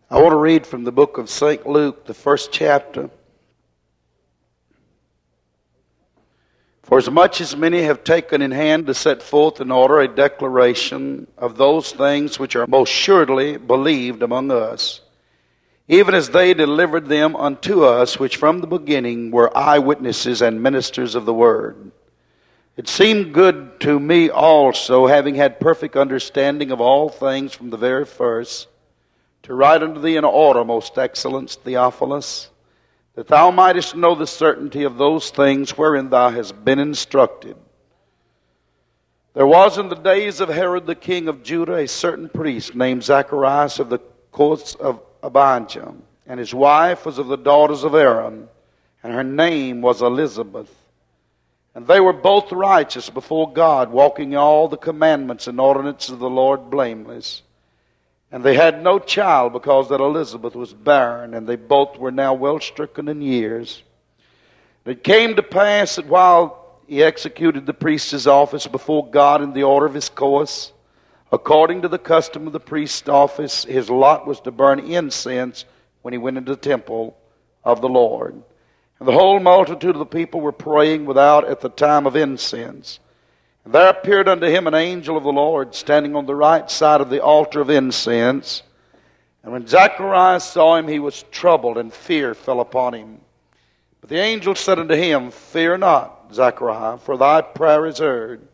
I want to read from the book of St. Luke, the first chapter. For as much as many have taken in hand to set forth in order a declaration of those things which are most surely believed among us, even as they delivered them unto us, which from the beginning were eyewitnesses and ministers of the word. It seemed good to me also, having had perfect understanding of all things from the very first, to write unto thee in order, most excellent Theophilus, that thou mightest know the certainty of those things wherein thou hast been instructed. There was in the days of Herod the king of Judah a certain priest named Zacharias of the courts of Abijah, and his wife was of the daughters of Aaron, and her name was Elizabeth. And they were both righteous before God, walking in all the commandments and ordinances of the Lord blameless. And they had no child, because that Elizabeth was barren, and they both were now well stricken in years. And it came to pass that while he executed the priest's office before God in the order of his course, according to the custom of the priest's office, his lot was to burn incense when he went into the temple of the Lord. And the whole multitude of the people were praying without at the time of incense. And there appeared unto him an angel of the Lord, standing on the right side of the altar of incense. And when Zacharias saw him, he was troubled, and fear fell upon him. But the angel said unto him, Fear not, Zacharias, for thy prayer is heard.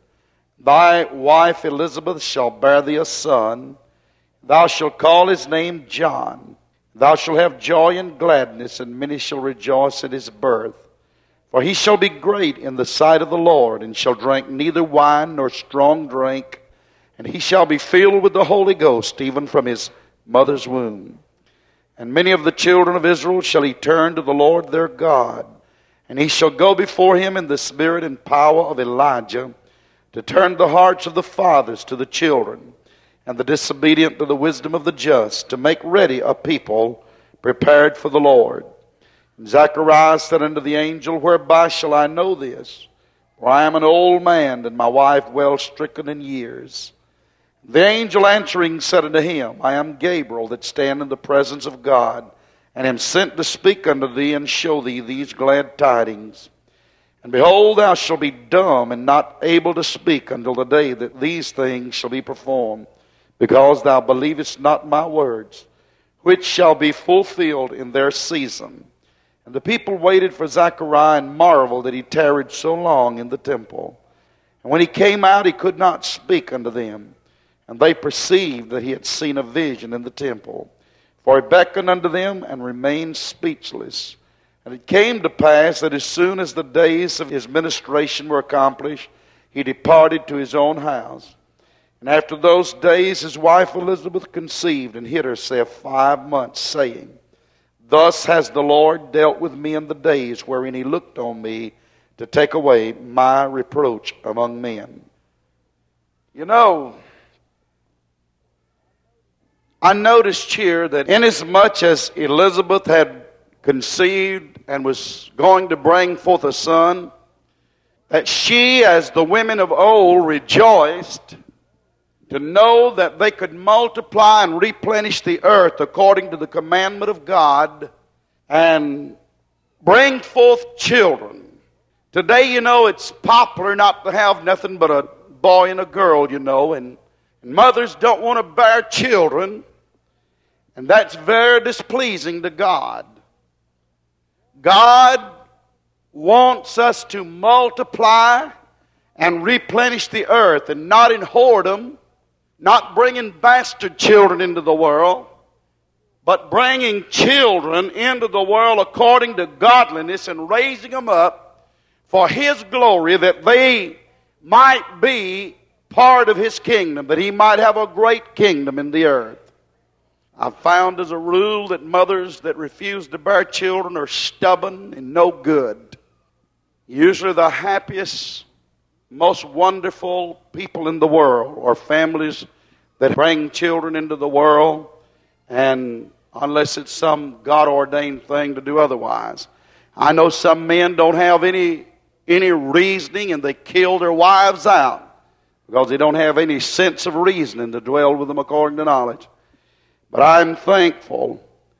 Thy wife Elizabeth shall bear thee a son. Thou shalt call his name John. Thou shalt have joy and gladness, and many shall rejoice at his birth. For he shall be great in the sight of the Lord, and shall drink neither wine nor strong drink. And he shall be filled with the Holy Ghost, even from his mother's womb. And many of the children of Israel shall he turn to the Lord their God. And he shall go before him in the spirit and power of Elijah, to turn the hearts of the fathers to the children, and the disobedient to the wisdom of the just, to make ready a people prepared for the Lord. And Zacharias said unto the angel, Whereby shall I know this? For I am an old man, and my wife well stricken in years. The angel answering said unto him, I am Gabriel, that stand in the presence of God, and am sent to speak unto thee, and show thee these glad tidings. And behold, thou shalt be dumb, and not able to speak until the day that these things shall be performed, because thou believest not my words, which shall be fulfilled in their season. And the people waited for Zechariah, and marveled that he tarried so long in the temple. And when he came out, he could not speak unto them. And they perceived that he had seen a vision in the temple. For he beckoned unto them, and remained speechless. And it came to pass that as soon as the days of his ministration were accomplished, he departed to his own house. And after those days his wife Elizabeth conceived, and hid herself 5 months, saying, Thus has the Lord dealt with me in the days wherein he looked on me to take away my reproach among men. You know, I noticed here that inasmuch as Elizabeth had conceived and was going to bring forth a son, that she, as the women of old, rejoiced to know that they could multiply and replenish the earth according to the commandment of God and bring forth children. Today, you know, it's popular not to have nothing but a boy and a girl, you know, and mothers don't want to bear children, and that's very displeasing to God. God wants us to multiply and replenish the earth, and not in whoredom, not bringing bastard children into the world, but bringing children into the world according to godliness and raising them up for his glory, that they might be part of his kingdom, that he might have a great kingdom in the earth. I've found as a rule that mothers that refuse to bear children are stubborn and no good. Usually the happiest, most wonderful people in the world are families that bring children into the world, and unless it's some God-ordained thing to do otherwise. I know some men don't have any reasoning, and they kill their wives out because they don't have any sense of reasoning to dwell with them according to knowledge. But I'm thankful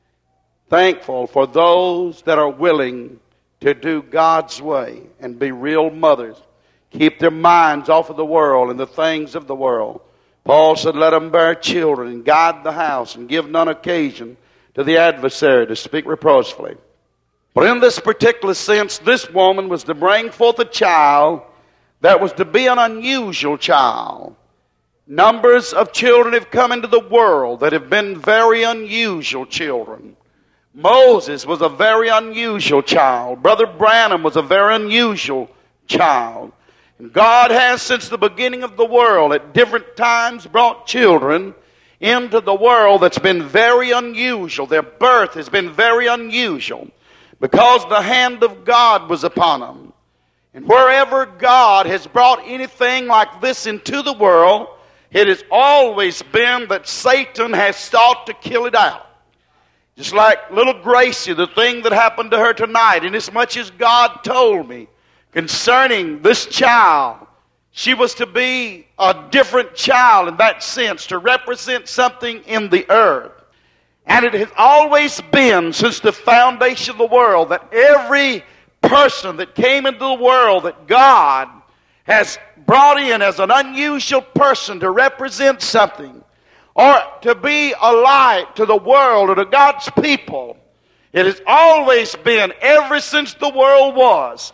for those that are willing to do God's way and be real mothers. Keep their minds off of the world and the things of the world. Paul said, let them bear children and guide the house and give none occasion to the adversary to speak reproachfully. But in this particular sense, this woman was to bring forth a child that was to be an unusual child. Numbers of children have come into the world that have been very unusual children. Moses was a very unusual child. Brother Branham was a very unusual child. And God has, since the beginning of the world, at different times brought children into the world that's been very unusual. Their birth has been very unusual because the hand of God was upon them. And wherever God has brought anything like this into the world, it has always been that Satan has sought to kill it out. Just like little Gracie, the thing that happened to her tonight, inasmuch as God told me concerning this child, she was to be a different child in that sense, to represent something in the earth. And it has always been, since the foundation of the world, that every person that came into the world that God has brought in as an unusual person to represent something, or to be a light to the world or to God's people, it has always been, ever since the world was,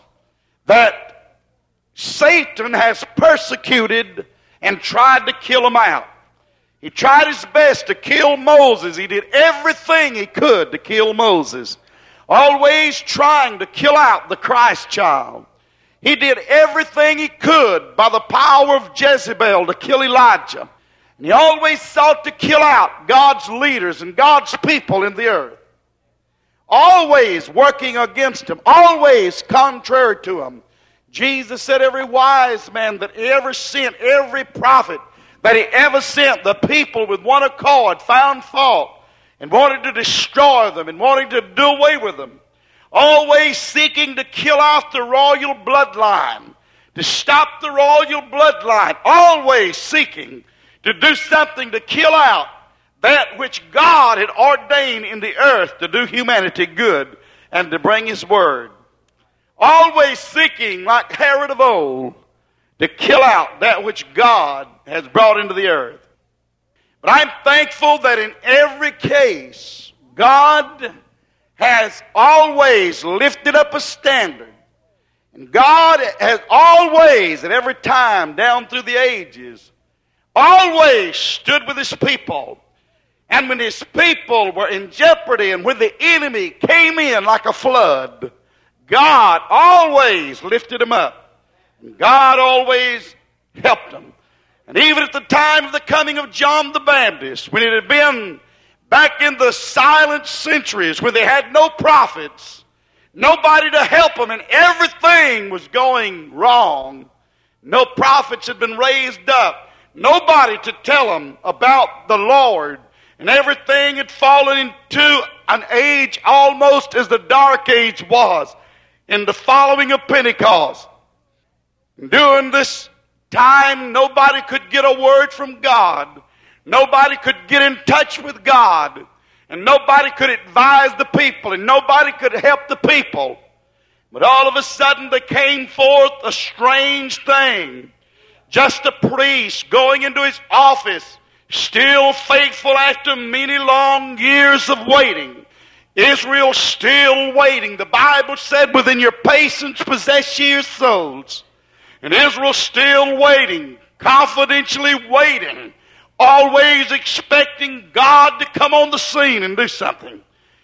that Satan has persecuted and tried to kill them out. He tried his best to kill Moses. He did everything he could to kill Moses, always trying to kill out the Christ child. He did everything he could by the power of Jezebel to kill Elijah. And he always sought to kill out God's leaders and God's people in the earth. Always working against him. Always contrary to him. Jesus said every wise man that he ever sent, every prophet that he ever sent, the people with one accord found fault and wanted to destroy them and wanted to do away with them. Always seeking to kill off the royal bloodline. To stop the royal bloodline. Always seeking to do something to kill out that which God had ordained in the earth to do humanity good and to bring his word. Always seeking, like Herod of old, to kill out that which God has brought into the earth. But I'm thankful that in every case, God has always lifted up a standard. And God has always, at every time down through the ages, always stood with his people. And when his people were in jeopardy and when the enemy came in like a flood, God always lifted them up. And God always helped them. And even at the time of the coming of John the Baptist, when it had been back in the silent centuries, when they had no prophets, nobody to help them, and everything was going wrong, no prophets had been raised up, nobody to tell them about the Lord. And everything had fallen into an age almost as the dark age was in the following of Pentecost. During this time, nobody could get a word from God. Nobody could get in touch with God. And nobody could advise the people. And nobody could help the people. But all of a sudden there came forth a strange thing. Just a priest going into his office, still faithful after many long years of waiting. Israel still waiting. The Bible said, within your patience possess ye your souls. And Israel still waiting, confidentially waiting, always expecting God to come on the scene and do something.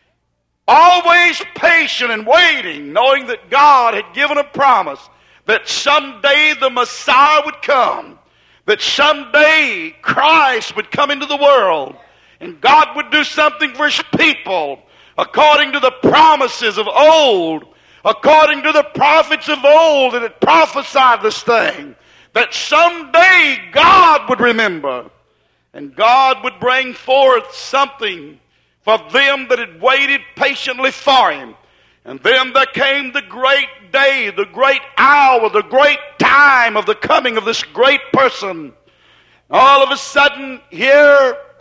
Always patient and waiting, knowing that God had given a promise that someday the Messiah would come, that someday Christ would come into the world, and God would do something for his people according to the promises of old, according to the prophets of old that had prophesied this thing, that someday God would remember, and God would bring forth something for them that had waited patiently for him. And then there came the great day, the great hour, the great time of the coming of this great person. All of a sudden, here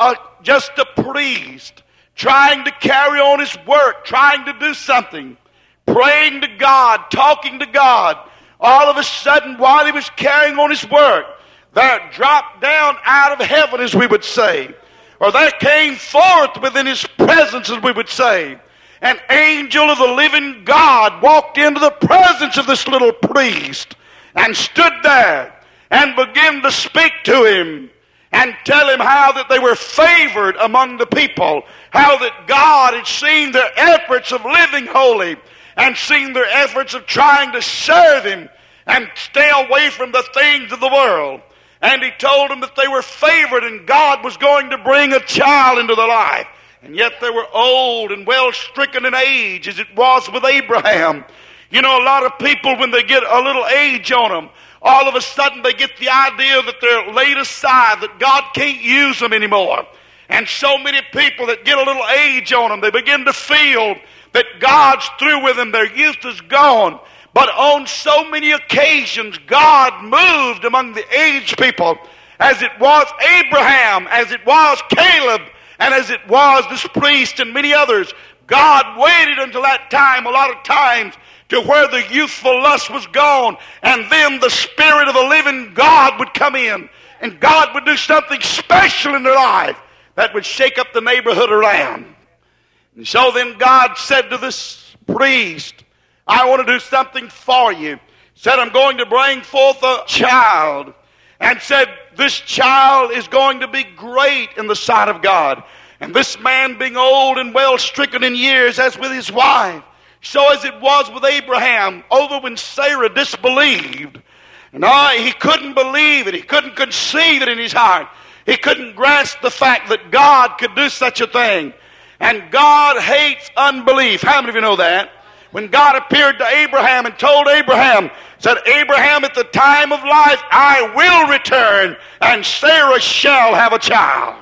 just a priest trying to carry on his work, trying to do something, praying to God, talking to God. All of a sudden, while he was carrying on his work, there dropped down out of heaven, as we would say, or there came forth within his presence, as we would say, an angel of the living God walked into the presence of this little priest and stood there and began to speak to him and tell him how that they were favored among the people, how that God had seen their efforts of living holy and seen their efforts of trying to serve him and stay away from the things of the world. And he told them that they were favored and God was going to bring a child into their life. And yet they were old and well stricken in age, as it was with Abraham. You know, a lot of people, when they get a little age on them, all of a sudden they get the idea that they're laid aside, that God can't use them anymore. And so many people that get a little age on them, they begin to feel that God's through with them, their youth is gone. But on so many occasions, God moved among the aged people, as it was Abraham, as it was Caleb, and as it was this priest and many others. God waited until that time, a lot of times, to where the youthful lust was gone, and then the Spirit of the living God would come in, and God would do something special in their life that would shake up the neighborhood around. And so then God said to this priest, I want to do something for you. Said, I'm going to bring forth a child. And said, this child is going to be great in the sight of God. And this man being old and well stricken in years, as with his wife, so as it was with Abraham, over when Sarah disbelieved. And he couldn't believe it. He couldn't conceive it in his heart. He couldn't grasp the fact that God could do such a thing. And God hates unbelief. How many of you know that? When God appeared to Abraham and told Abraham, said, Abraham, at the time of life, I will return, and Sarah shall have a child.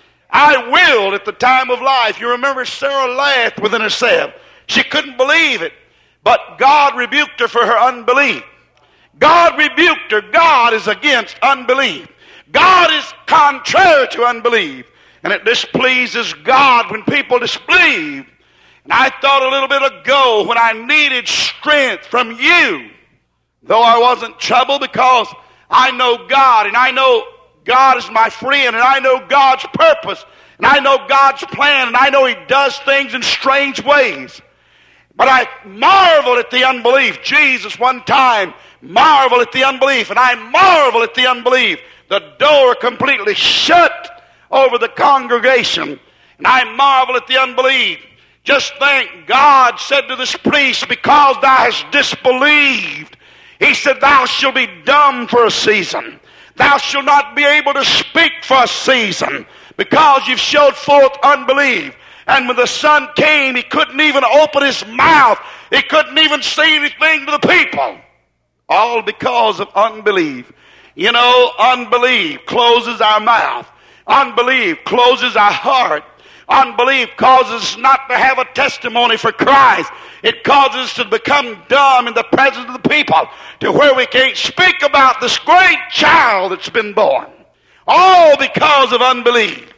I will at the time of life. You remember Sarah laughed within herself. She couldn't believe it. But God rebuked her for her unbelief. God rebuked her. God is against unbelief. God is contrary to unbelief. And it displeases God when people disbelieve. And I thought a little bit ago, when I needed strength from you, though I wasn't troubled, because I know God, and I know God is my friend, and I know God's purpose, and I know God's plan, and I know He does things in strange ways. But I marvel at the unbelief. Jesus one time marveled at the unbelief, and I marvel at the unbelief. The door completely shut over the congregation, and I marvel at the unbelief. Just think, God said to this priest, because thou hast disbelieved, He said, thou shalt be dumb for a season. Thou shalt not be able to speak for a season, because you've showed forth unbelief. And when the son came, he couldn't even open his mouth. He couldn't even say anything to the people. All because of unbelief. You know, unbelief closes our mouth. Unbelief closes our heart. Unbelief causes us not to have a testimony for Christ. It causes us to become dumb in the presence of the people, to where we can't speak about this great child that's been born. All because of unbelief.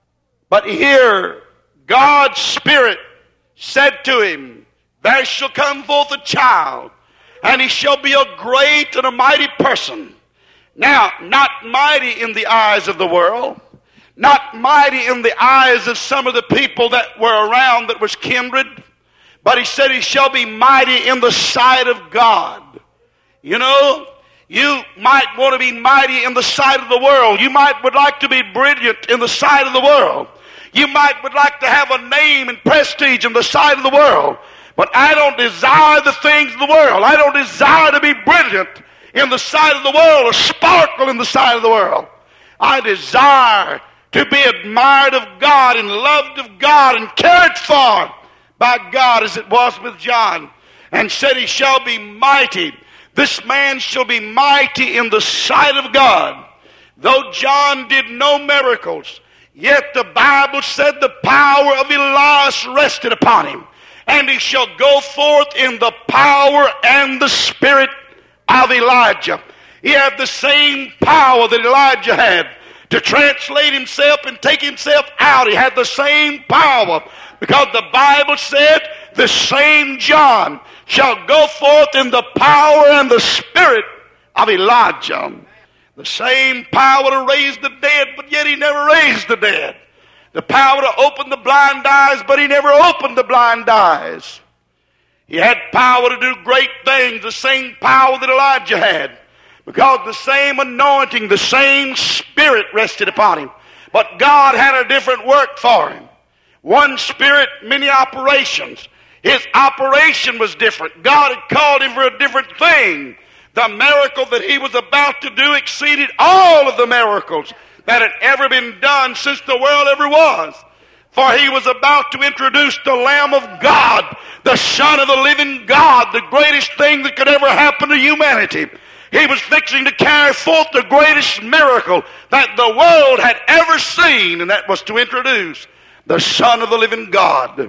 But here, God's Spirit said to him, there shall come forth a child, and he shall be a great and a mighty person. Now, not mighty in the eyes of the world, not mighty in the eyes of some of the people that were around that was kindred, but he said he shall be mighty in the sight of God. You know, you might want to be mighty in the sight of the world. You would like to be brilliant in the sight of the world. You would like to have a name and prestige in the sight of the world. But I don't desire the things of the world. I don't desire to be brilliant in the sight of the world or sparkle in the sight of the world. I desire to be admired of God and loved of God and cared for by God, as it was with John. And said he shall be mighty. This man shall be mighty in the sight of God. Though John did no miracles, yet the Bible said the power of Elias rested upon him. And he shall go forth in the power and the spirit of Elijah. He had the same power that Elijah had to translate himself and take himself out. He had the same power, because the Bible said the same John shall go forth in the power and the spirit of Elijah. The same power to raise the dead, but yet he never raised the dead. The power to open the blind eyes, but he never opened the blind eyes. He had power to do great things, the same power that Elijah had, because the same anointing, the same spirit rested upon him. But God had a different work for him. One spirit, many operations. His operation was different. God had called him for a different thing. The miracle that he was about to do exceeded all of the miracles that had ever been done since the world ever was. For he was about to introduce the Lamb of God, the Son of the living God, the greatest thing that could ever happen to humanity. He was fixing to carry forth the greatest miracle that the world had ever seen, and that was to introduce the Son of the living God.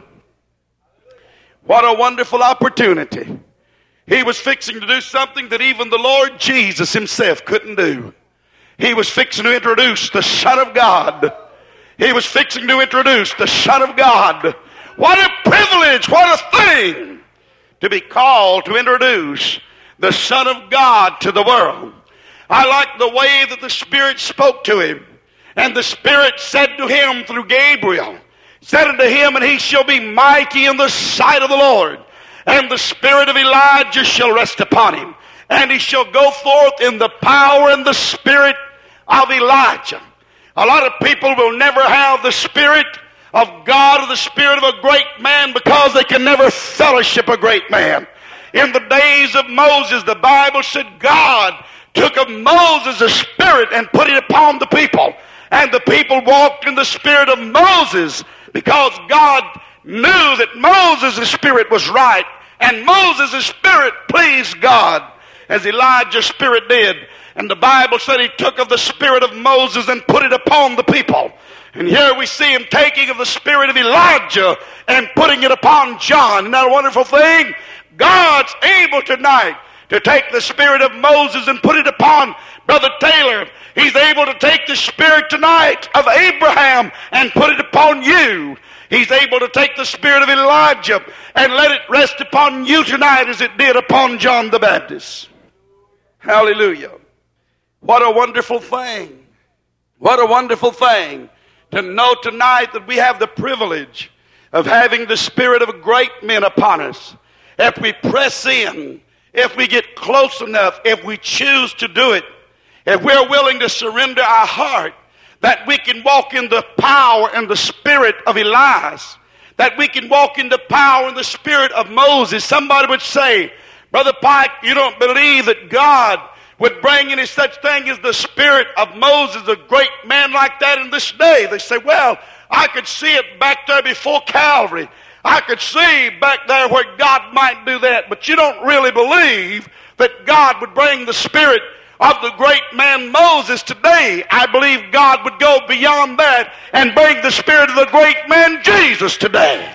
What a wonderful opportunity. He was fixing to do something that even the Lord Jesus himself couldn't do. He was fixing to introduce the Son of God. He was fixing to introduce the Son of God. What a privilege, what a thing to be called to introduce the Son of God to the world. I like the way that the Spirit spoke to him. And the Spirit said to him through Gabriel, said unto him, and he shall be mighty in the sight of the Lord. And the spirit of Elijah shall rest upon him. And he shall go forth in the power and the spirit of Elijah. A lot of people will never have the Spirit of God or the Spirit of a great man because they can never fellowship a great man. In the days of Moses, the Bible said God took of Moses a spirit and put it upon the people. And the people walked in the spirit of Moses because God knew that Moses' spirit was right. And Moses' spirit pleased God as Elijah's spirit did. And the Bible said he took of the spirit of Moses and put it upon the people. And here we see him taking of the spirit of Elijah and putting it upon John. Isn't that a wonderful thing? God's able tonight to take the spirit of Moses and put it upon Brother Taylor. He's able to take the spirit tonight of Abraham and put it upon you. He's able to take the spirit of Elijah and let it rest upon you tonight as it did upon John the Baptist. Hallelujah. What a wonderful thing. What a wonderful thing to know tonight that we have the privilege of having the spirit of great men upon us. If we press in, if we get close enough, if we choose to do it, if we're willing to surrender our heart, that we can walk in the power and the spirit of Elias, that we can walk in the power and the spirit of Moses. Somebody would say, Brother Pike, you don't believe that God would bring any such thing as the spirit of Moses, a great man like that in this day. They say, well, I could see it back there before Calvary. I could see back there where God might do that. But you don't really believe that God would bring the spirit of the great man Moses today. I believe God would go beyond that and bring the spirit of the great man Jesus today.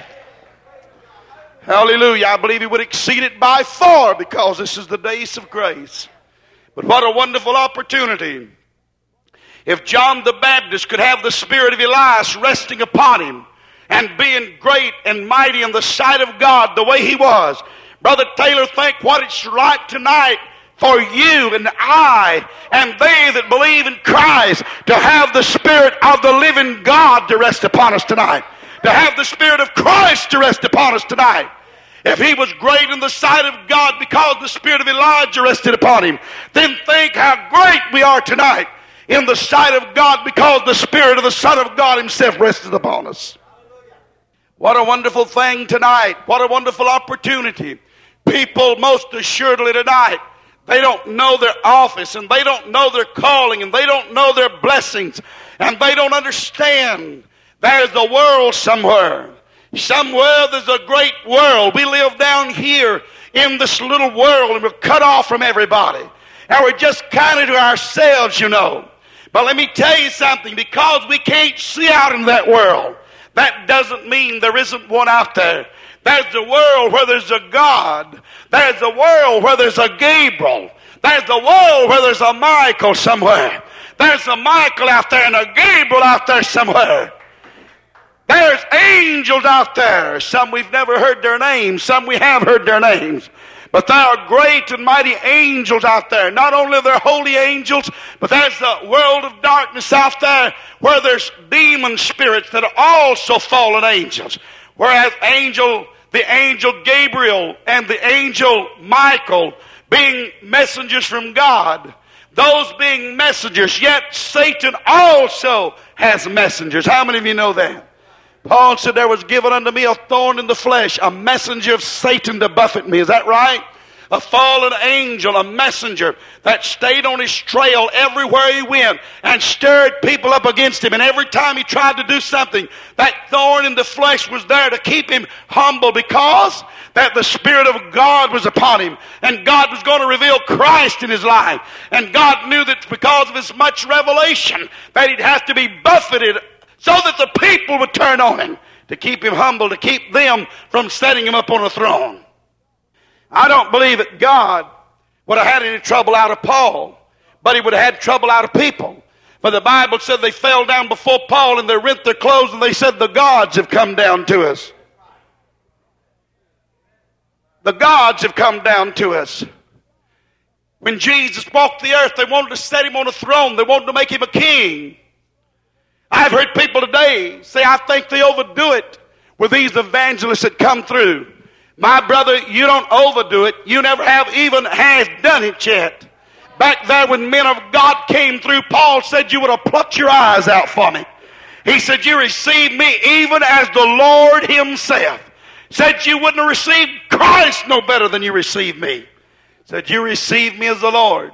Hallelujah. I believe he would exceed it by far because this is the days of grace. But what a wonderful opportunity. If John the Baptist could have the spirit of Elias resting upon him and being great and mighty in the sight of God the way he was. Brother Taylor, think what it's like tonight for you and I and they that believe in Christ to have the Spirit of the living God to rest upon us tonight. To have the Spirit of Christ to rest upon us tonight. If he was great in the sight of God because the spirit of Elijah rested upon him, then think how great we are tonight in the sight of God because the Spirit of the Son of God himself rested upon us. What a wonderful thing tonight. What a wonderful opportunity. People most assuredly tonight, they don't know their office and they don't know their calling and they don't know their blessings and they don't understand there's a world somewhere. Somewhere there's a great world. We live down here in this little world and we're cut off from everybody. And we're just kind of to ourselves, you know. But let me tell you something. Because we can't see out in that world, that doesn't mean there isn't one out there. There's a world where there's a God. There's a world where there's a Gabriel. There's a world where there's a Michael somewhere. There's a Michael out there and a Gabriel out there somewhere. There's angels out there. Some we've never heard their names. Some we have heard their names. But there are great and mighty angels out there. Not only are there holy angels, but there's the world of darkness out there where there's demon spirits that are also fallen angels. Whereas the angel Gabriel and the angel Michael being messengers from God, those being messengers, yet Satan also has messengers. How many of you know that? Paul said, there was given unto me a thorn in the flesh, a messenger of Satan to buffet me. Is that right? A fallen angel, a messenger that stayed on his trail everywhere he went and stirred people up against him. And every time he tried to do something, that thorn in the flesh was there to keep him humble, because that the Spirit of God was upon him. And God was going to reveal Christ in his life. And God knew that because of his much revelation that he'd have to be buffeted so that the people would turn on him, to keep him humble, to keep them from setting him up on a throne. I don't believe that God would have had any trouble out of Paul, but he would have had trouble out of people. For the Bible said they fell down before Paul and they rent their clothes and they said, the gods have come down to us. The gods have come down to us. When Jesus walked the earth, they wanted to set him on a throne. They wanted to make him a king. I've heard people today say, I think they overdo it with these evangelists that come through. My brother, you don't overdo it. You never have even has done it yet. Back there when men of God came through, Paul said, you would have plucked your eyes out for me. He said, you received me even as the Lord himself. Said you wouldn't have received Christ no better than you received me. Said you received me as the Lord.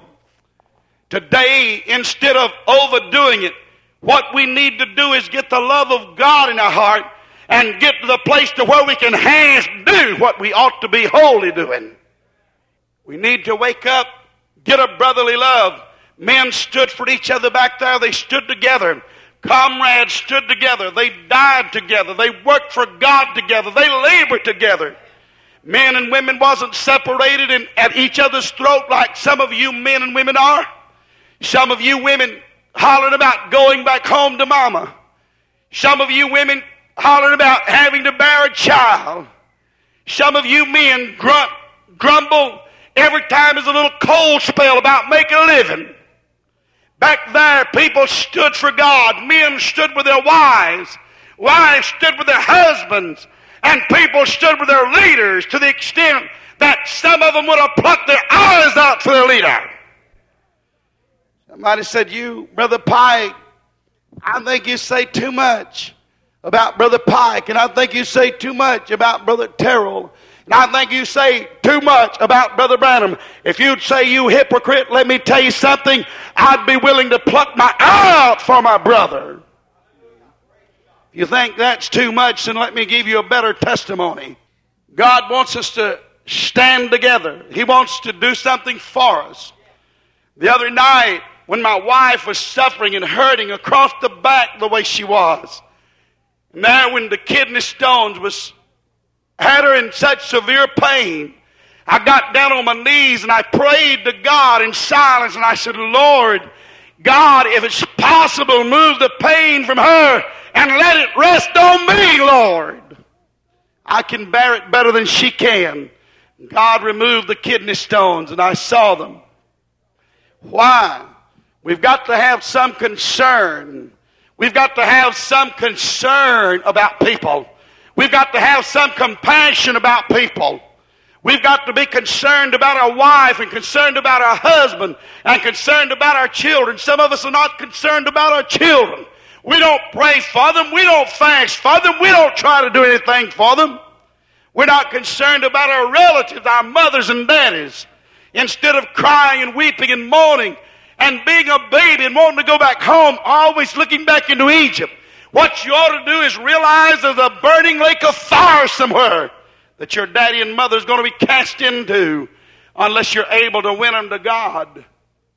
Today, instead of overdoing it, what we need to do is get the love of God in our heart and get to the place to where we can do what we ought to be wholly doing. We need to wake up, get a brotherly love. Men stood for each other back there. They stood together. Comrades stood together. They died together. They worked for God together. They labored together. Men and women wasn't separated and at each other's throat like some of you men and women are. Some of you women hollering about going back home to mama. Some of you women hollering about having to bear a child. Some of you men grumble every time there's a little cold spell about making a living. Back there, people stood for God. Men stood with their wives. Wives stood with their husbands. And people stood with their leaders to the extent that some of them would have plucked their eyes out for their leader. Somebody said, you, Brother Pike, I think you say too much about Brother Pike. And I think you say too much about Brother Terrell. And I think you say too much about Brother Branham. If you'd say, you hypocrite, let me tell you something. I'd be willing to pluck my eye out for my brother. If you think that's too much, then let me give you a better testimony. God wants us to stand together. He wants to do something for us. The other night, when my wife was suffering and hurting across the back the way she was, and there when the kidney stones had her in such severe pain, I got down on my knees and I prayed to God in silence, and I said, Lord, God, if it's possible, move the pain from her and let it rest on me, Lord. I can bear it better than she can. God removed the kidney stones and I saw them. Why? We've got to have some concern. We've got to have some concern about people. We've got to have some compassion about people. We've got to be concerned about our wife and concerned about our husband and concerned about our children. Some of us are not concerned about our children. We don't pray for them. We don't fast for them. We don't try to do anything for them. We're not concerned about our relatives, our mothers and daddies. Instead of crying and weeping and mourning and being a baby and wanting to go back home, always looking back into Egypt, what you ought to do is realize there's a burning lake of fire somewhere that your daddy and mother is going to be cast into unless you're able to win them to God.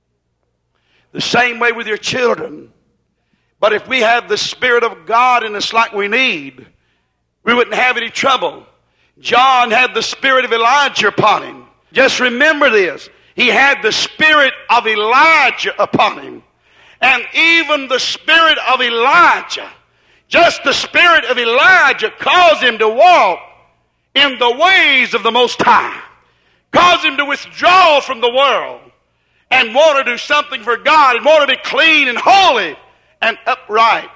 The same way with your children. But if we have the Spirit of God in us like we need, we wouldn't have any trouble. John had the spirit of Elijah upon him. Just remember this. He had the spirit of Elijah upon him. And even the spirit of Elijah, just the spirit of Elijah, caused him to walk in the ways of the Most High, caused him to withdraw from the world and want to do something for God and want to be clean and holy and upright.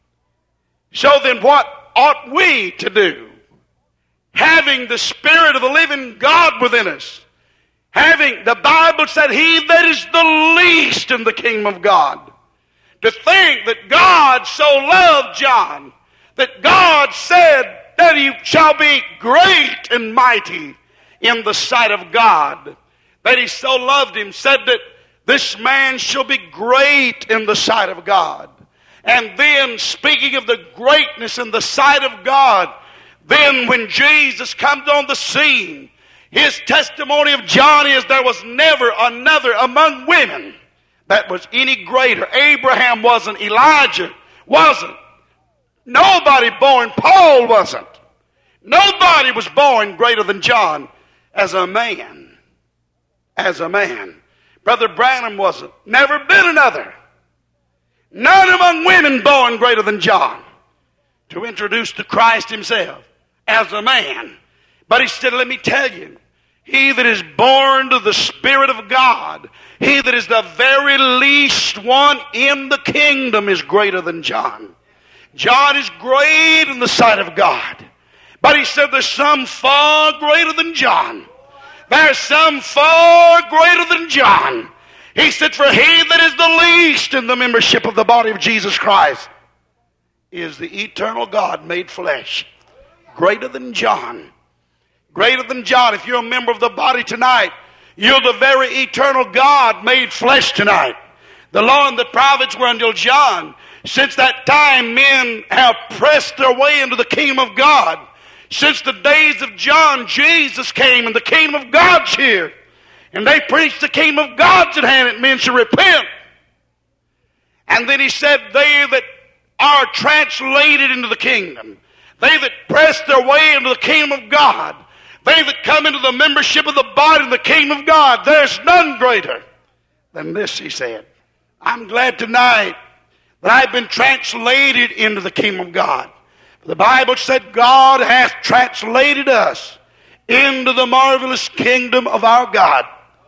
So then what ought we to do? Having the Spirit of the living God within us, the Bible said, he that is the least in the kingdom of God. To think that God so loved John, that God said that he shall be great and mighty in the sight of God, that he so loved him, said that this man shall be great in the sight of God. And then, speaking of the greatness in the sight of God, then when Jesus comes on the scene, his testimony of John is there was never another among women that was any greater. Abraham wasn't. Elijah wasn't. Nobody born. Paul wasn't. Nobody was born greater than John as a man. As a man. Brother Branham wasn't. Never been another. None among women born greater than John to introduce to Christ himself as a man. But he said, let me tell you, he that is born to the Spirit of God, he that is the very least one in the kingdom is greater than John. John is great in the sight of God. But he said there's some far greater than John. There's some far greater than John. He said, for he that is the least in the membership of the body of Jesus Christ is the eternal God made flesh. Greater than John. Greater than John. If you're a member of the body tonight, you're the very eternal God made flesh tonight. The law and the prophets were until John. Since that time, men have pressed their way into the kingdom of God. Since the days of John, Jesus came and the kingdom of God's here. And they preached the kingdom of God's at hand, and men should repent. And then he said, they that are translated into the kingdom, they that press their way into the kingdom of God, they that come into the membership of the body of the kingdom of God, there's none greater than this, he said. I'm glad tonight that I've been translated into the kingdom of God. The Bible said God hath translated us into the marvelous kingdom of our God.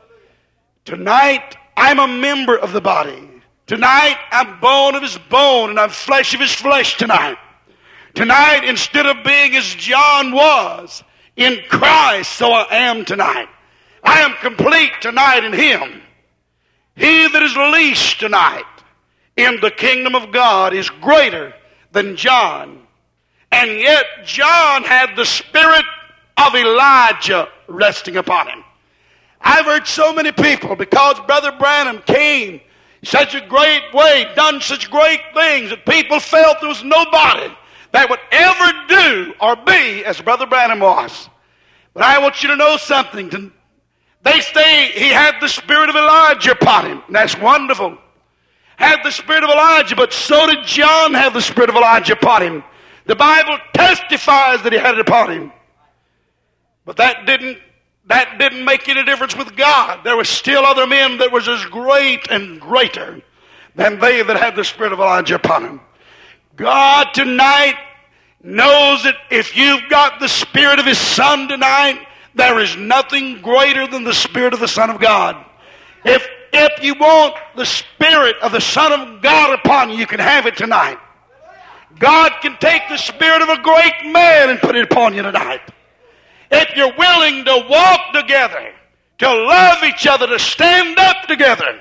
Tonight, I'm a member of the body. Tonight, I'm bone of his bone and I'm flesh of his flesh tonight. Tonight, instead of being as John was in Christ, so I am tonight. I am complete tonight in him. He that is least tonight in the kingdom of God is greater than John. And yet, John had the spirit of Elijah resting upon him. I've heard so many people, because Brother Branham came such a great way, done such great things, that people felt there was nobody that would ever do or be as Brother Branham was. But I want you to know something. They say he had the spirit of Elijah upon him. And that's wonderful. Had the spirit of Elijah, but so did John have the spirit of Elijah upon him. The Bible testifies that he had it upon him. But that didn't make any difference with God. There were still other men that was as great and greater than they that had the spirit of Elijah upon them. God tonight knows that if you've got the spirit of his Son tonight, there is nothing greater than the spirit of the Son of God. If you want the spirit of the Son of God upon you, you can have it tonight. God can take the spirit of a great man and put it upon you tonight. If you're willing to walk together, to love each other, to stand up together,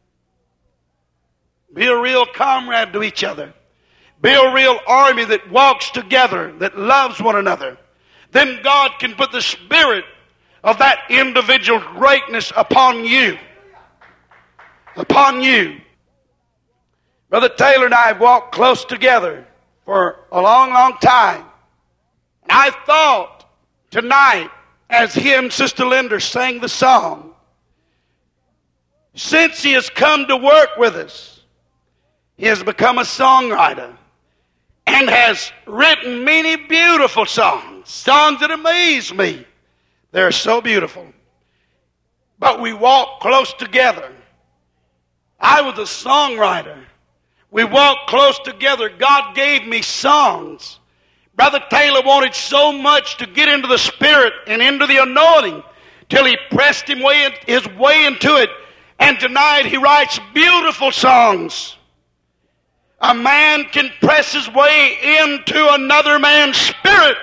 be a real comrade to each other, be a real army that walks together, that loves one another, then God can put the spirit of that individual greatness upon you. Upon you. Brother Taylor and I have walked close together for a long, long time. And I thought tonight, as he and Sister Linda sang the song, since he has come to work with us, he has become a songwriter and has written many beautiful songs, songs that amaze me. They're so beautiful. But we walk close together. I was a songwriter. We walked close together. God gave me songs. Brother Taylor wanted so much to get into the Spirit and into the anointing till he pressed his way into it. And tonight he writes beautiful songs. A man can press his way into another man's spirit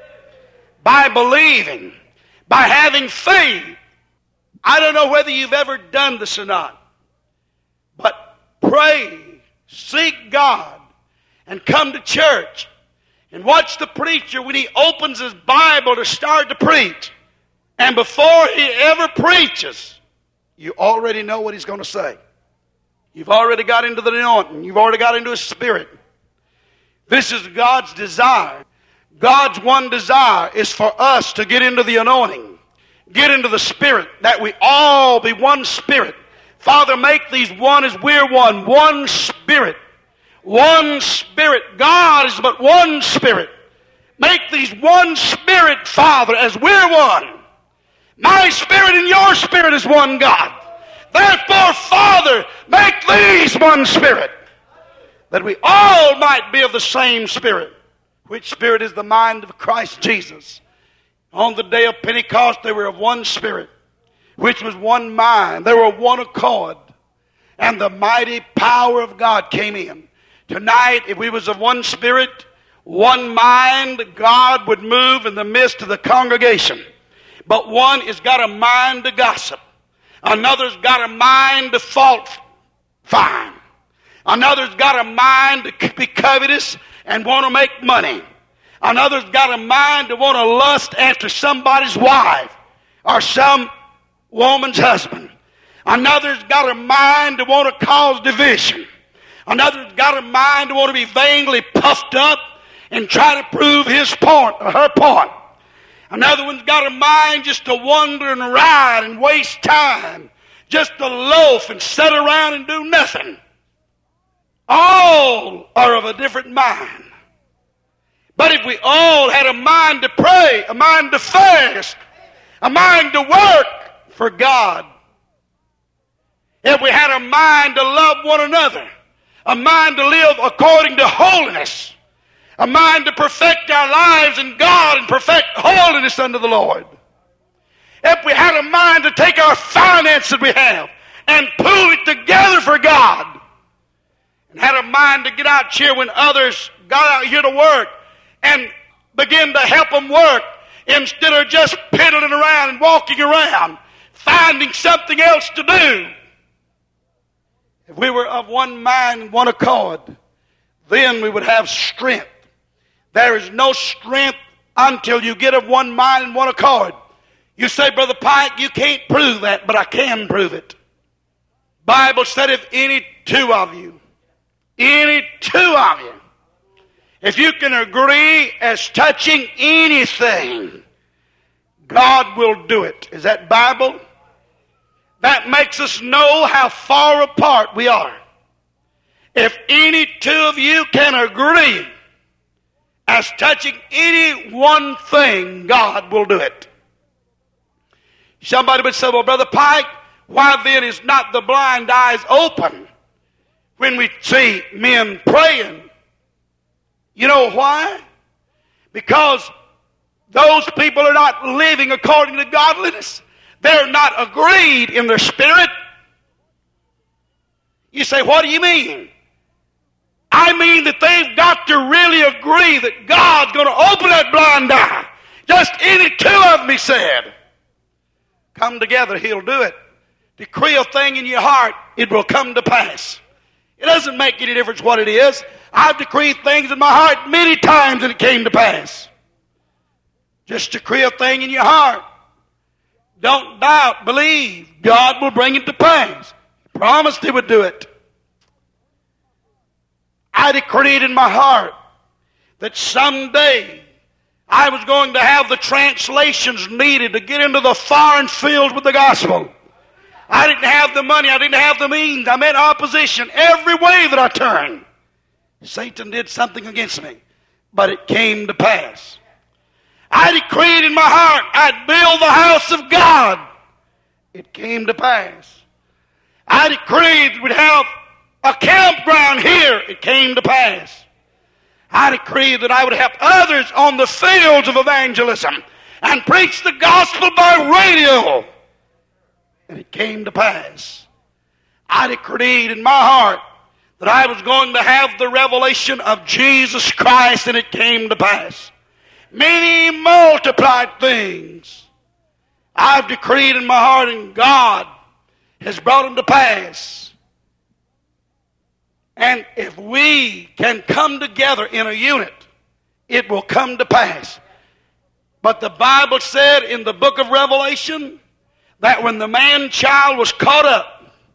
by believing, by having faith. I don't know whether you've ever done this or not, but pray, seek God, and come to church and watch the preacher when he opens his Bible to start to preach. And before he ever preaches, you already know what he's going to say. You've already got into the anointing. You've already got into his spirit. This is God's desire. God's one desire is for us to get into the anointing, get into the Spirit, that we all be one Spirit. Father, make these one as we're one. One Spirit. One Spirit. God is but one Spirit. Make these one Spirit, Father, as we're one. My spirit and your spirit is one God. Therefore, Father, make these one Spirit, that we all might be of the same Spirit, which Spirit is the mind of Christ Jesus. On the day of Pentecost, they were of one Spirit, which was one mind. They were of one accord, and the mighty power of God came in. Tonight, if we was of one Spirit, one mind, God would move in the midst of the congregation. But one has got a mind to gossip. Another's got a mind to fault find. Another's got a mind to be covetous and want to make money. Another's got a mind to want to lust after somebody's wife or some woman's husband. Another's got a mind to want to cause division. Another's got a mind to want to be vainly puffed up and try to prove his point or her point. Another one's got a mind just to wander and ride and waste time, just to loaf and sit around and do nothing. All are of a different mind. But if we all had a mind to pray, a mind to fast, a mind to work for God, if we had a mind to love one another, a mind to live according to holiness, a mind to perfect our lives in God and perfect holiness unto the Lord. If we had a mind to take our finances we have and pool it together for God, and had a mind to get out here when others got out here to work and begin to help them work instead of just piddling around and walking around, finding something else to do. If we were of one mind and one accord, then we would have strength. There is no strength until you get of one mind and one accord. You say, Brother Pike, you can't prove that, but I can prove it. Bible said if any two of you, if you can agree as touching anything, God will do it. Is that Bible? That makes us know how far apart we are. If any two of you can agree as touching any one thing, God will do it. Somebody would say, well, Brother Pike, why then is not the blind eyes open when we see men praying? You know why? Because those people are not living according to godliness. They're not agreed in their spirit. You say, what do you mean? I mean that they've got to really agree that God's going to open that blind eye. Just any two of them, he said. Come together, he'll do it. Decree a thing in your heart, it will come to pass. It doesn't make any difference what it is. I've decreed things in my heart many times and it came to pass. Just decree a thing in your heart. Don't doubt, believe. God will bring it to pass. He promised he would do it. I decreed in my heart that someday I was going to have the translations needed to get into the foreign fields with the gospel. I didn't have the money. I didn't have the means. I met opposition every way that I turned. Satan did something against me, but it came to pass. I decreed in my heart I'd build the house of God. It came to pass. I decreed we'd have a campground here. It came to pass. I decreed that I would help others on the fields of evangelism and preach the gospel by radio. And it came to pass. I decreed in my heart that I was going to have the revelation of Jesus Christ, and it came to pass. Many multiplied things I've decreed in my heart, and God has brought them to pass. And if we can come together in a unit, it will come to pass. But the Bible said in the book of Revelation that when the man-child was caught up,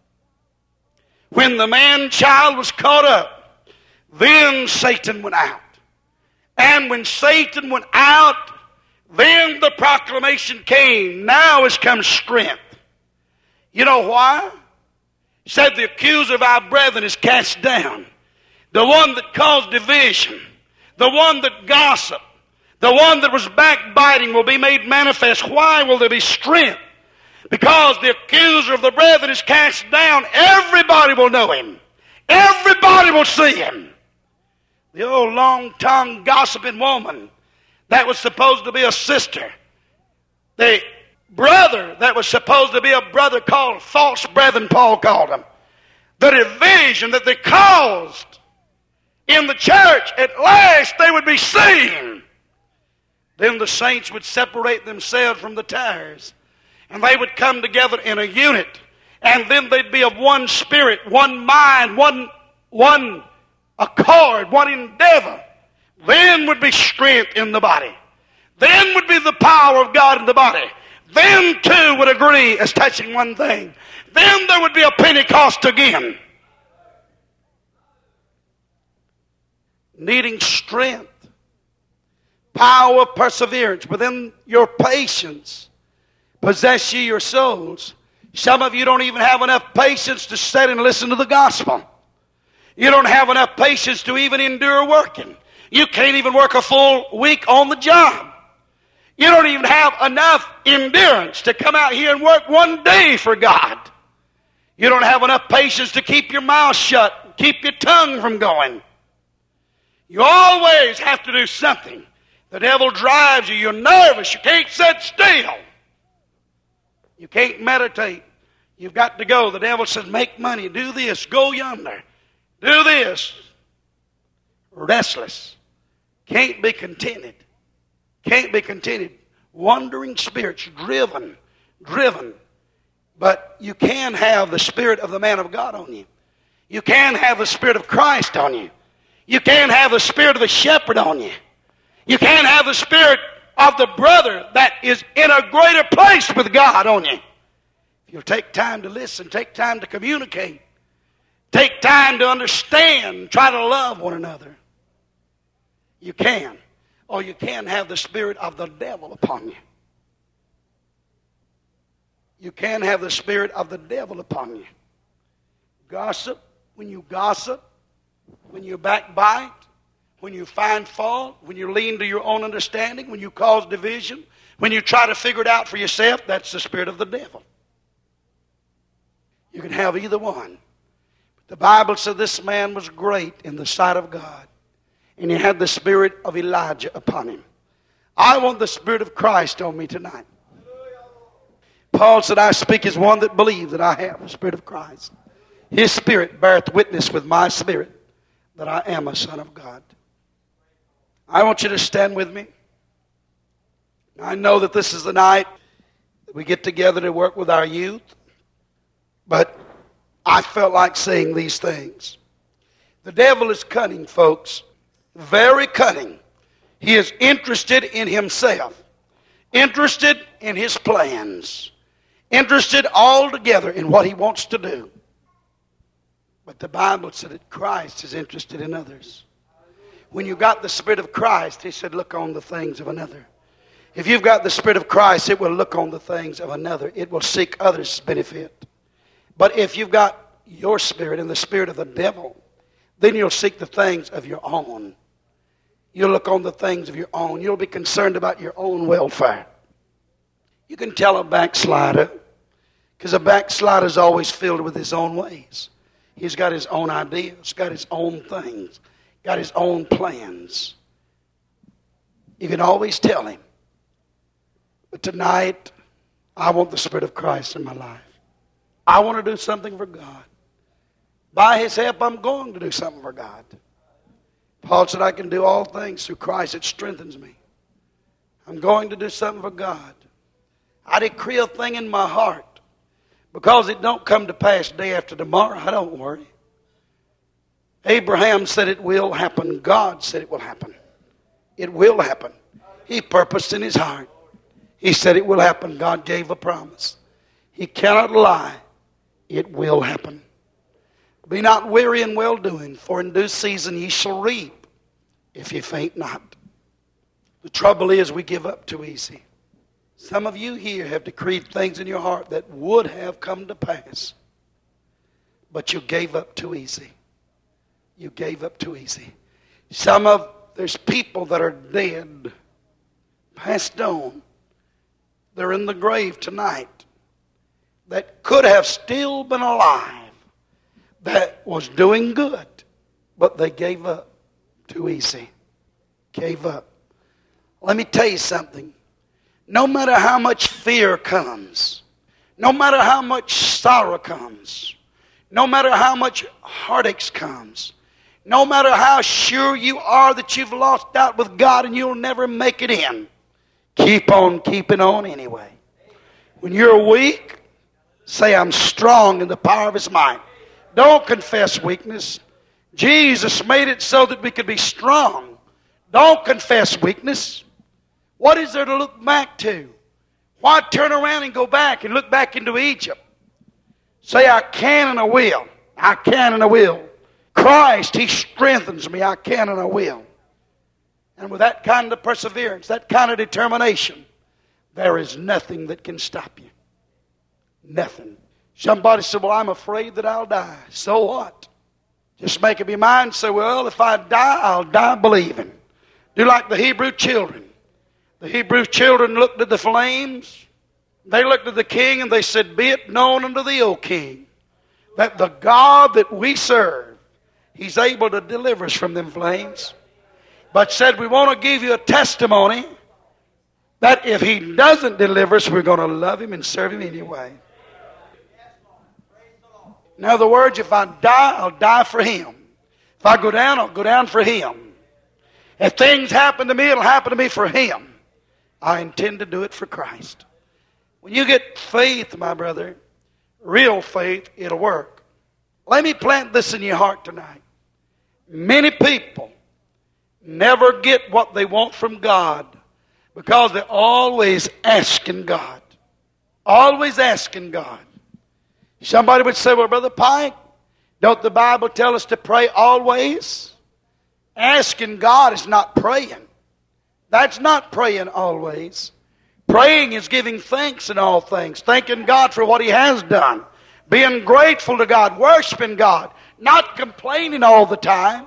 then Satan went out. And when Satan went out, then the proclamation came, now has come strength. You know why? He said the accuser of our brethren is cast down. The one that caused division, the one that gossiped, the one that was backbiting will be made manifest. Why will there be strength? Because the accuser of the brethren is cast down. Everybody will know him. Everybody will see him. The old long-tongued gossiping woman that was supposed to be a sister. The brother that was supposed to be a brother called false brethren, Paul called them. The division that they caused in the church, at last they would be seen. Then the saints would separate themselves from the tares, and they would come together in a unit, and then they'd be of one spirit, one mind, one accord, one endeavor. Then would be strength in the body. Then would be the power of God in the body. Then two would agree as touching one thing. Then there would be a Pentecost again. Needing strength, power, perseverance. Within your patience, possess ye your souls. Some of you don't even have enough patience to sit and listen to the gospel. You don't have enough patience to even endure working. You can't even work a full week on the job. You don't even have enough endurance to come out here and work one day for God. You don't have enough patience to keep your mouth shut, keep your tongue from going. You always have to do something. The devil drives you. You're nervous. You can't sit still. You can't meditate. You've got to go. The devil says, make money, do this, go yonder, do this. Restless. Can't be contented. Can't be contented. Wandering spirits, driven. But you can have the spirit of the man of God on you. You can have the spirit of Christ on you. You can have the spirit of the shepherd on you. You can have the spirit of the brother that is in a greater place with God on you. If you'll take time to listen, take time to communicate, take time to understand, try to love one another. You can. Or you can have the spirit of the devil upon you. You can have the spirit of the devil upon you. Gossip, when you backbite, when you find fault, when you lean to your own understanding, when you cause division, when you try to figure it out for yourself, that's the spirit of the devil. You can have either one. But the Bible said this man was great in the sight of God, and he had the spirit of Elijah upon him. I want the spirit of Christ on me tonight. Paul said, I speak as one that believes that I have the spirit of Christ. His spirit beareth witness with my spirit that I am a son of God. I want you to stand with me. I know that this is the night that we get together to work with our youth, but I felt like saying these things. The devil is cunning, folks. Very cunning. He is interested in himself, interested in his plans, interested altogether in what he wants to do. But the Bible said that Christ is interested in others. When you got the Spirit of Christ, he said, look on the things of another. If you've got the Spirit of Christ, it will look on the things of another. It will seek others' benefit. But if you've got your spirit and the spirit of the devil, then you'll seek the things of your own. You'll look on the things of your own. You'll be concerned about your own welfare. You can tell a backslider, Because a backslider is always filled with his own ways. He's got his own ideas, got his own things, got his own plans. You can always tell him. But tonight, I want the Spirit of Christ in my life. I want to do something for God. By His help, I'm going to do something for God. Paul said, I can do all things through Christ that strengthens me. I'm going to do something for God. I decree a thing in my heart. Because it don't come to pass day after tomorrow, I don't worry. Abraham said it will happen. God said it will happen. It will happen. He purposed in his heart. He said it will happen. God gave a promise. He cannot lie. It will happen. Be not weary in well-doing, for in due season ye shall reap, if ye faint not. The trouble is we give up too easy. Some of you here have decreed things in your heart that would have come to pass, but you gave up too easy. You gave up too easy. There's people that are dead, passed on. They're in the grave tonight that could have still been alive, that was doing good, but they gave up too easy. Gave up. Let me tell you something. No matter how much fear comes, no matter how much sorrow comes, no matter how much heartaches comes, no matter how sure you are that you've lost out with God and you'll never make it in, keep on keeping on anyway. When you're weak, say, I'm strong in the power of His might. Don't confess weakness. Jesus made it so that we could be strong. Don't confess weakness. What is there to look back to? Why turn around and go back and look back into Egypt? Say, I can and I will. I can and I will. Christ, He strengthens me. I can and I will. And with that kind of perseverance, that kind of determination, there is nothing that can stop you. Nothing. Somebody said, well, I'm afraid that I'll die. So what? Just make up your mind and say, well, if I die, I'll die believing. Do like the Hebrew children. The Hebrew children looked at the flames. They looked at the king and they said, be it known unto thee, O king, that the God that we serve, He's able to deliver us from them flames. But said, we want to give you a testimony that if He doesn't deliver us, we're going to love Him and serve Him anyway. In other words, if I die, I'll die for Him. If I go down, I'll go down for Him. If things happen to me, it'll happen to me for Him. I intend to do it for Christ. When you get faith, my brother, real faith, it'll work. Let me plant this in your heart tonight. Many people never get what they want from God because they're always asking God. Always asking God. Somebody would say, well, Brother Pike, don't the Bible tell us to pray always? Asking God is not praying. That's not praying always. Praying is giving thanks in all things. Thanking God for what He has done. Being grateful to God. Worshiping God. Not complaining all the time.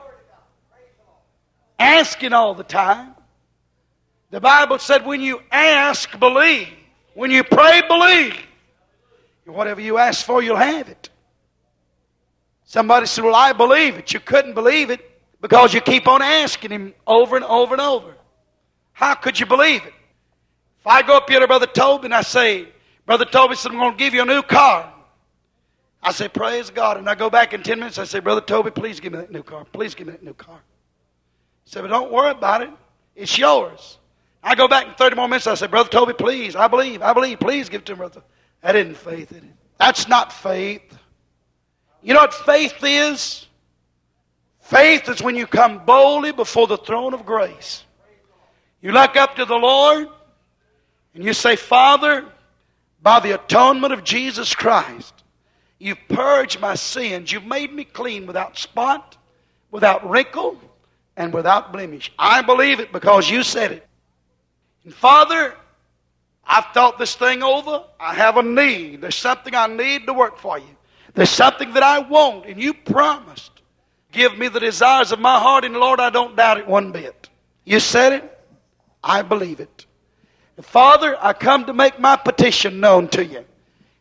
Asking all the time. The Bible said when you ask, believe. When you pray, believe. Whatever you ask for, you'll have it. Somebody said, well, I believe it. You couldn't believe it because you keep on asking Him over and over and over. How could you believe it? If I go up here to Brother Toby and I say, Brother Toby said, I'm going to give you a new car. I say, praise God. And I go back in 10 minutes. I say, Brother Toby, please give me that new car. Please give me that new car. He said, but don't worry about it. It's yours. I go back in 30 more minutes. I say, Brother Toby, please. I believe. Please give it to him, Brother. That isn't faith, is it? That's not faith. You know what faith is? Faith is when you come boldly before the throne of grace. You look up to the Lord and you say, Father, by the atonement of Jesus Christ, you've purged my sins. You've made me clean without spot, without wrinkle, and without blemish. I believe it because you said it. And Father, I've thought this thing over. I have a need. There's something I need to work for you. There's something that I want, and you promised. Give me the desires of my heart, and Lord, I don't doubt it one bit. You said it. I believe it. And Father, I come to make my petition known to you.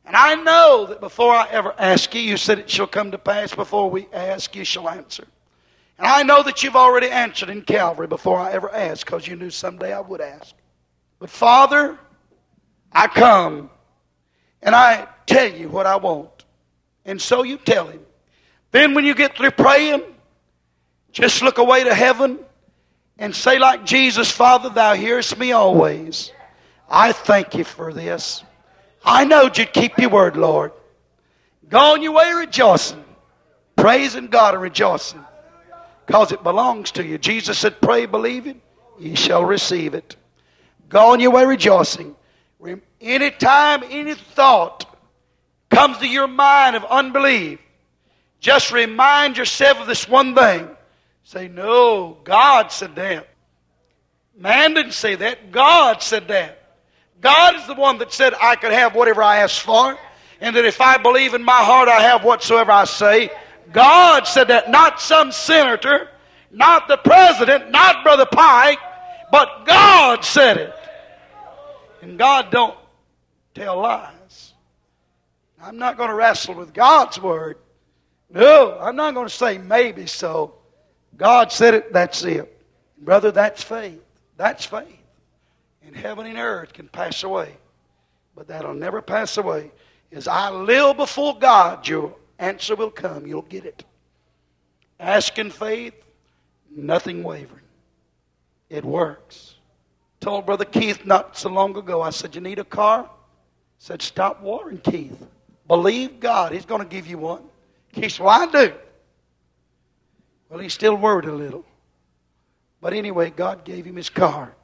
And I know that before I ever ask you, you said it shall come to pass. Before we ask, you shall answer. And I know that you've already answered in Calvary before I ever asked, because you knew someday I would ask. But Father, I come and I tell you what I want. And so you tell him. Then when you get through praying, just look away to heaven and say like Jesus, Father, thou hearest me always. I thank you for this. I knowed you'd keep your word, Lord. Go on your way rejoicing, praising God and rejoicing, because it belongs to you. Jesus said, pray, believe it, ye shall receive it. Go on your way rejoicing. Anytime any thought comes to your mind of unbelief, just remind yourself of this one thing. Say, no, God said that. Man didn't say that. God said that. God is the one that said I could have whatever I ask for, and that if I believe in my heart I have whatsoever I say. God said that, not some senator, not the president, not Brother Pike, but God said it. And God don't tell lies. I'm not going to wrestle with God's word. No, I'm not going to say maybe so. God said it, that's it. Brother, that's faith. That's faith. And heaven and earth can pass away, but that'll never pass away. As I live before God, your answer will come. You'll get it. Ask in faith, nothing wavering. It works. Told Brother Keith not so long ago, I said, you need a car? I said, stop worrying, Keith. Believe God. He's going to give you one. Keith said, well, I do. Well, he still worried a little. But anyway, God gave him his car.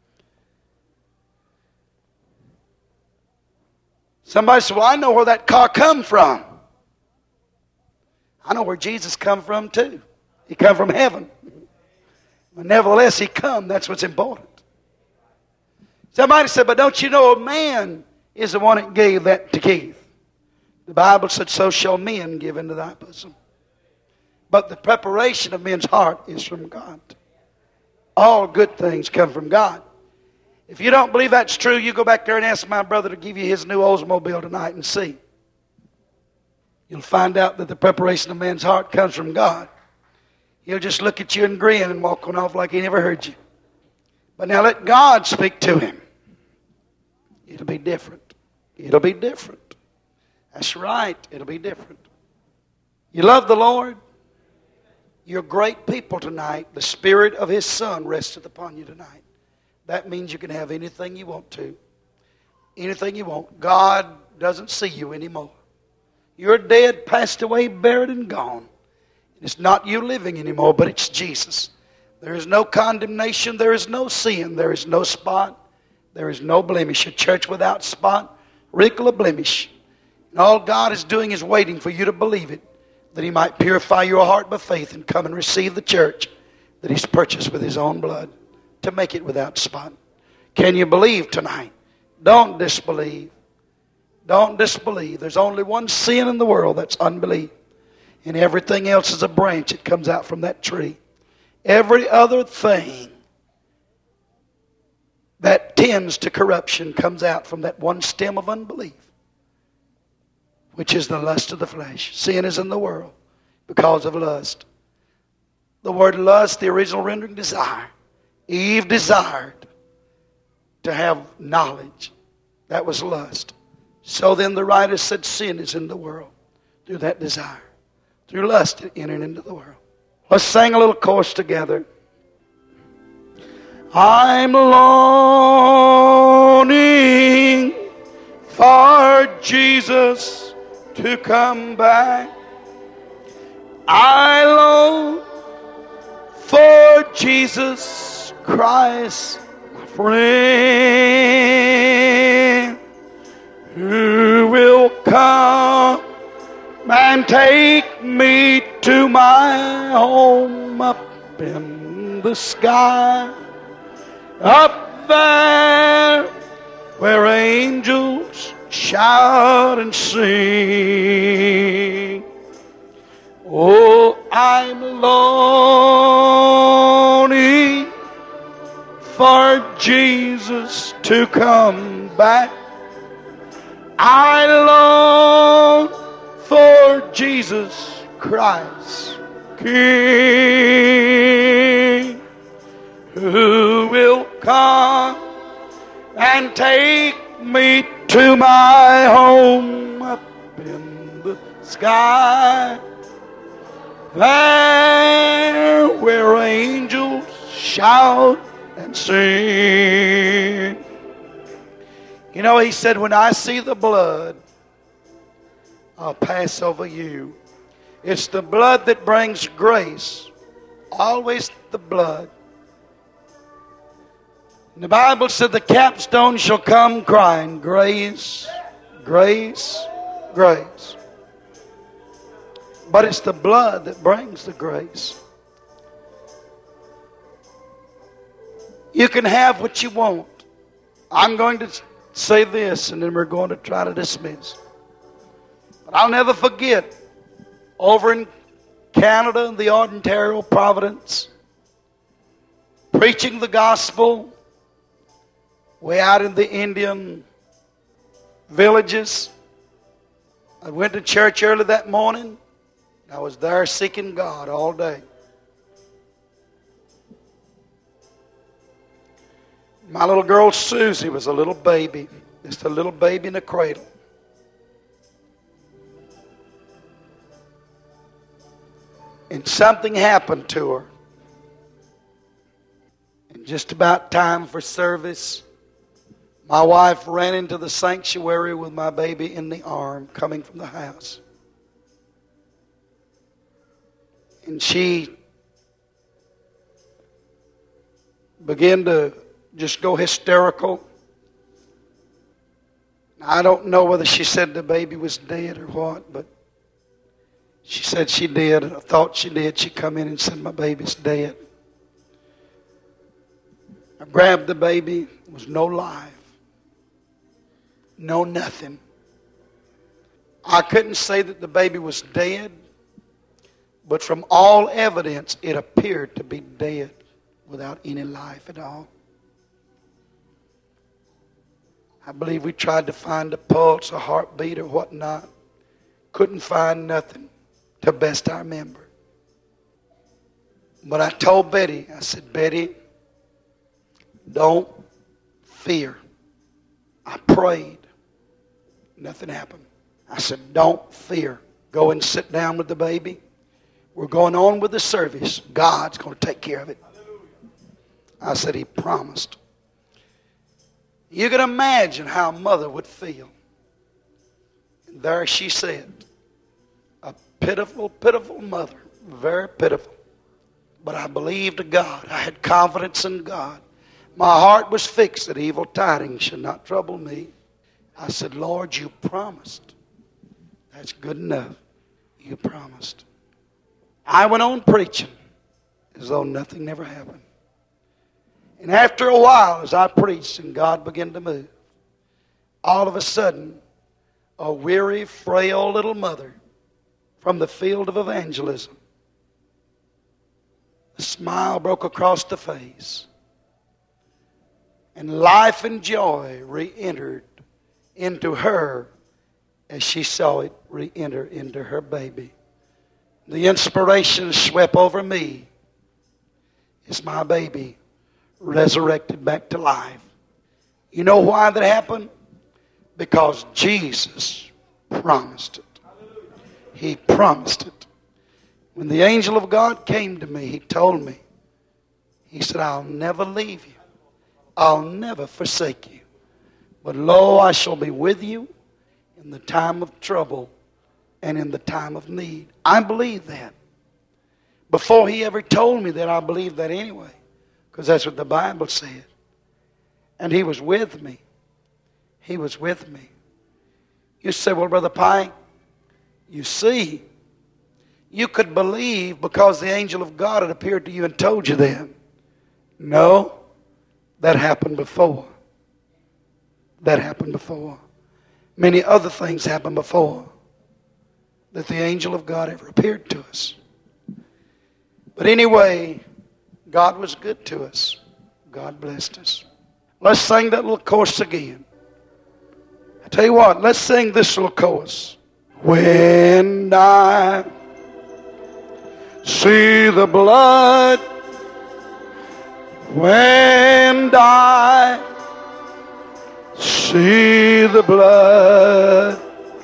Somebody said, well, I know where that car come from. I know where Jesus come from too. He come from heaven. But nevertheless, he come. That's what's important. Somebody said, but don't you know a man is the one that gave that to Keith? The Bible said, so shall men give into thy bosom. But the preparation of men's heart is from God. All good things come from God. If you don't believe that's true, you go back there and ask my brother to give you his new Oldsmobile tonight and see. You'll find out that the preparation of man's heart comes from God. He'll just look at you and grin and walk on off like he never heard you. But now let God speak to him. It'll be different. It'll be different. That's right. It'll be different. You love the Lord? You're great people tonight. The Spirit of His Son resteth upon you tonight. That means you can have anything you want to. Anything you want. God doesn't see you anymore. You're dead, passed away, buried, and gone. It's not you living anymore, but it's Jesus. There is no condemnation. There is no sin. There is no spot. There is no blemish. A church without spot, wrinkle, or blemish. And all God is doing is waiting for you to believe it, that He might purify your heart by faith and come and receive the church that He's purchased with His own blood to make it without spot. Can you believe tonight? Don't disbelieve. Don't disbelieve. There's only one sin in the world, that's unbelief. And everything else is a branch that comes out from that tree. Every other thing that tends to corruption comes out from that one stem of unbelief, which is the lust of the flesh. Sin is in the world because of lust. The word lust, the original rendering, desire. Eve desired to have knowledge. That was lust. So then the writer said sin is in the world through that desire. Through lust it entered into the world. Let's sing a little chorus together. I'm longing for Jesus to come back. I long for Jesus Christ, my friend, who will come and take me to my home up in the sky, up there where angels shout and sing. Oh, I'm longing for Jesus to come back. I long for Jesus Christ, King, who will come and take me to my home up in the sky, there where angels shout and sing. You know, he said, when I see the blood, I'll pass over you. It's the blood that brings grace. Always the blood. And the Bible said the capstone shall come crying, grace, grace, grace. But it's the blood that brings the grace. You can have what you want. I'm going to say this and then we're going to try to dismiss. But I'll never forget, over in Canada, the Ontario Providence, preaching the gospel, way out in the Indian villages. I went to church early that morning. I was there seeking God all day. My little girl Susie was a little baby, just a little baby in a cradle. And something happened to her. And just about time for service, my wife ran into the sanctuary with my baby in the arm coming from the house. And she began to just go hysterical. I don't know whether she said the baby was dead or what, but she said she did. I thought she did. She come in and said, my baby's dead. I grabbed the baby. There was no life. No nothing. I couldn't say that the baby was dead, but from all evidence, it appeared to be dead without any life at all. I believe we tried to find a pulse, a heartbeat, or whatnot. Couldn't find nothing, to best I remember. But I told Betty, I said, Betty, don't fear. I prayed. Nothing happened. I said, don't fear. Go and sit down with the baby. We're going on with the service. God's going to take care of it. I said, He promised. You can imagine how a mother would feel. And there she sat. A pitiful, pitiful mother. Very pitiful. But I believed God. I had confidence in God. My heart was fixed that evil tidings should not trouble me. I said, Lord, you promised. That's good enough. You promised. I went on preaching as though nothing never happened. And after a while, as I preached and God began to move, all of a sudden, a weary, frail little mother from the field of evangelism, a smile broke across the face, and life and joy re-entered into her as she saw it re-enter into her baby. The inspiration swept over me as my baby resurrected back to life. You know why that happened? Because Jesus promised it. He promised it. When the angel of God came to me, he told me, he said, I'll never leave you. I'll never forsake you. But lo, I shall be with you in the time of trouble and in the time of need. I believe that. Before he ever told me that, I believed that anyway. Because that's what the Bible said. And he was with me. He was with me. You say, well, Brother Pike, you see, you could believe because the angel of God had appeared to you and told you that. No, that happened before. That happened before. Many other things happened before that the angel of God ever appeared to us. But anyway, God was good to us. God blessed us. Let's sing that little chorus again. I tell you what, let's sing this little chorus. When I see the blood, when I see the blood,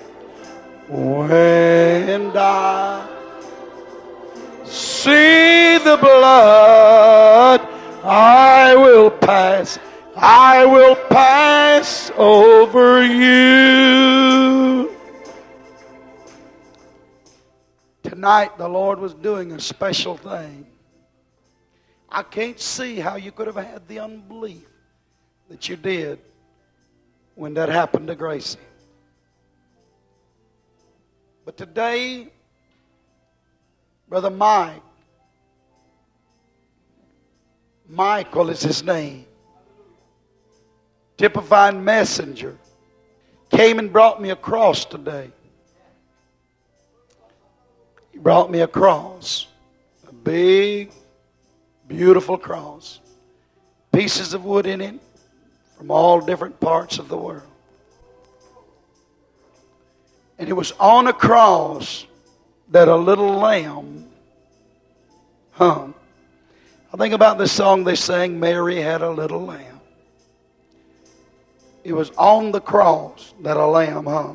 when I see the blood, I will pass over you. Tonight the Lord was doing a special thing. I can't see how you could have had the unbelief that you did when that happened to Gracie. But today, Brother Michael is his name, typifying messenger, came and brought me a cross today. He brought me a cross, a big, beautiful cross, pieces of wood in it from all different parts of the world. And it was on a cross that a little lamb hung. I think about this song they sang, Mary Had a Little Lamb. It was on the cross that a lamb hung.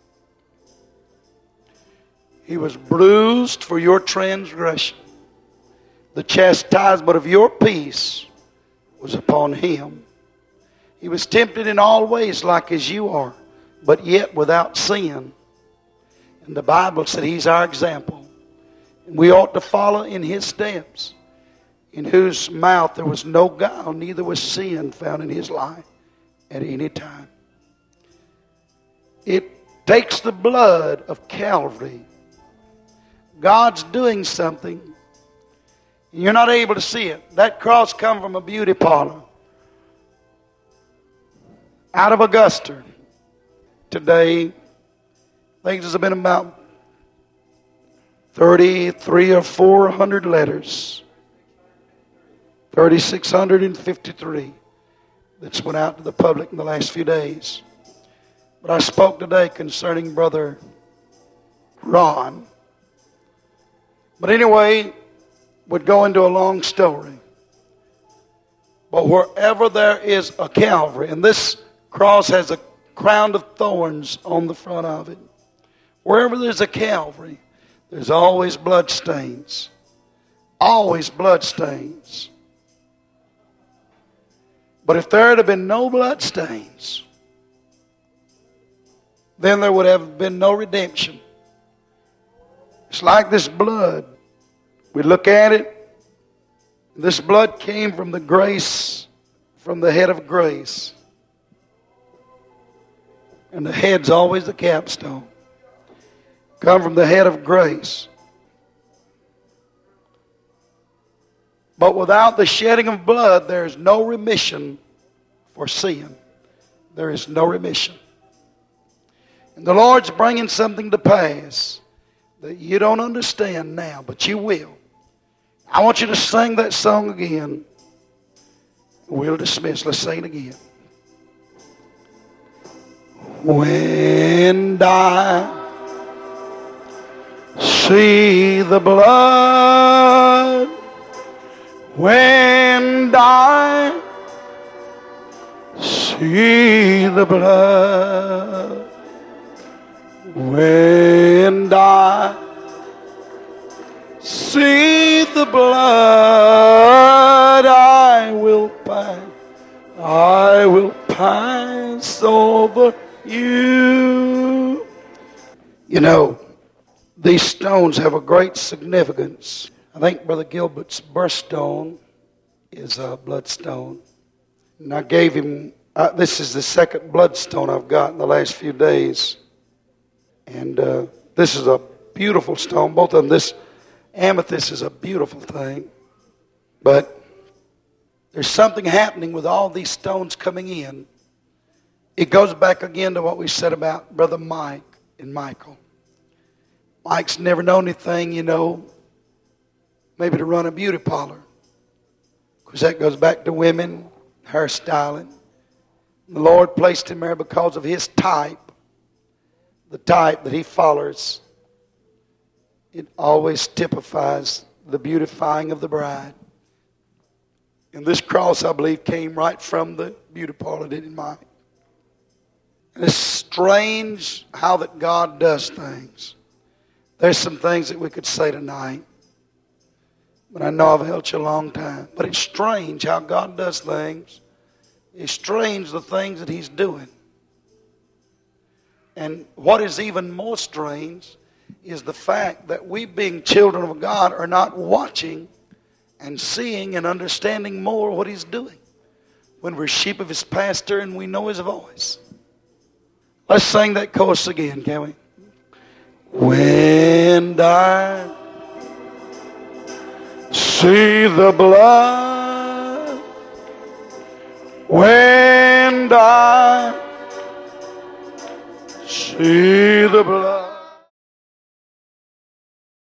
He was bruised for your transgression. The chastisement of your peace was upon him. He was tempted in all ways like as you are, but yet without sin. And the Bible said he's our example. And we ought to follow in his steps, in whose mouth there was no guile, neither was sin found in his life at any time. It takes the blood of Calvary. God's doing something. You're not able to see it. That cross come from a beauty parlor out of Augusta. Today, I think there's been about 33 or 400 letters. 3,653 that's went out to the public in the last few days. But I spoke today concerning Brother Ron. But anyway, would go into a long story. But wherever there is a Calvary, and this cross has a crown of thorns on the front of it. Wherever there's a Calvary, there's always blood stains. Always blood stains. But if there had been no blood stains, then there would have been no redemption. It's like this blood. We look at it. This blood came from the grace, from the head of grace. And the head's always the capstone. Come from the head of grace. But without the shedding of blood, there is no remission for sin. There is no remission. And the Lord's bringing something to pass that you don't understand now, but you will. I want you to sing that song again. We'll dismiss. Let's sing it again. When I see the blood, when I see the blood, when I see the blood, I will pass over you. You know, these stones have a great significance. I think Brother Gilbert's birthstone is a bloodstone. And I gave him, this is the second bloodstone I've got in the last few days. And this is a beautiful stone. Both of them. This amethyst is a beautiful thing. But there's something happening with all these stones coming in. It goes back again to what we said about Brother Mike and Michael. Mike's never known anything, you know, maybe to run a beauty parlor. Because that goes back to women, hairstyling. The Lord placed him there because of his type, the type that he follows. It always typifies the beautifying of the bride. And this cross, I believe, came right from the beauty parlor, didn't it? And it's strange how that God does things. There's some things that we could say tonight, but I know I've held you a long time. But it's strange how God does things. It's strange the things that He's doing. And what is even more strange is the fact that we, being children of God, are not watching and seeing and understanding more what He's doing when we're sheep of His pasture and we know His voice. Let's sing that chorus again, can we? When I see the blood, when I see the blood,